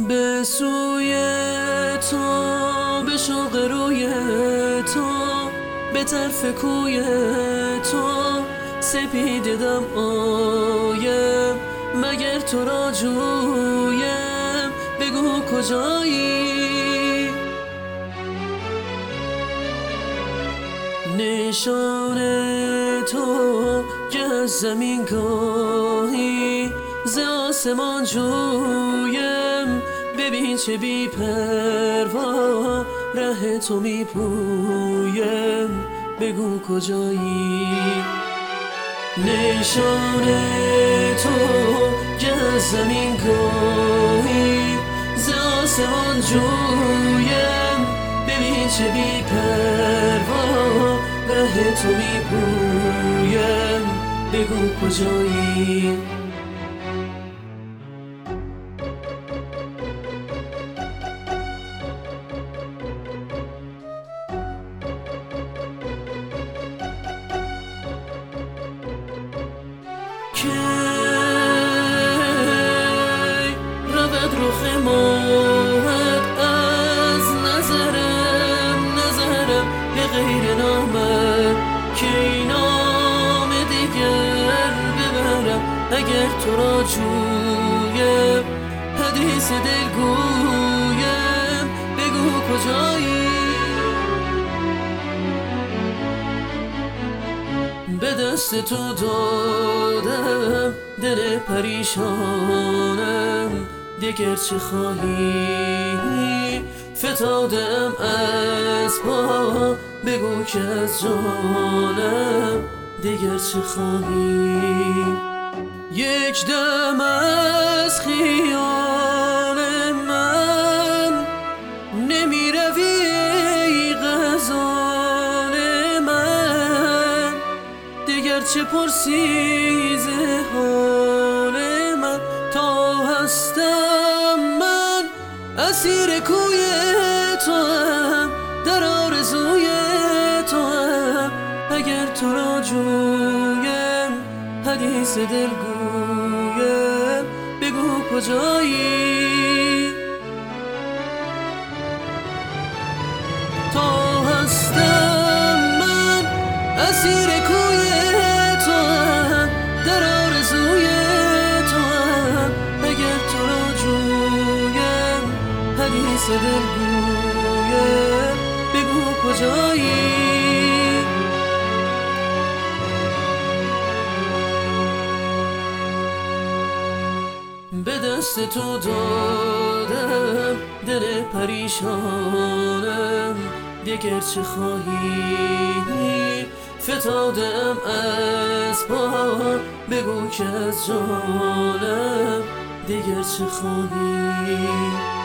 به سوی تو، به شوق روی تو، به طرف کوی تو سپیده دم آیم، مگر تو را جویم، بگو کجایی؟ نشان تو که از زمین گاهی ز آسمان جویم، ببین چه بی پروا ره تو می پویم، بگو کجایی؟ نشان تو که از زمین گاهی ز آسمان جویم، ببین چه بی پروا ره تو می پویم، بگو کجایی؟ کی رود رخ ماهت از نظرم به غیر نامت، کی نام دیگر ببرم اگر تو را جویم، حدیث دل گویم، بگو کجایی؟ به دست تو دادم دل پریشانم، دیگر چه خواهی؟ فتادم از پا، بگو که از جانم دیگر چه خواهی؟ یک دم از خیال من نمی روی ای غزال من، دیگر چه پرسی ز حال من؟ تا هستم من اسیر کوی تو هم، در آرزوی تو هم، اگر تو را جویم، حدیث دل گویم، بگو کجایی؟ تا هستم من اسیر کوی تو هم، در آرزوی تو هم، اگر تو را جویم، حدیث دل گویم، بگو کجایی؟ به دست تو دادم دل پریشانم، دیگر چه خواهی؟ فتادم از پا، بگو که از جانم دیگر چه خواهی؟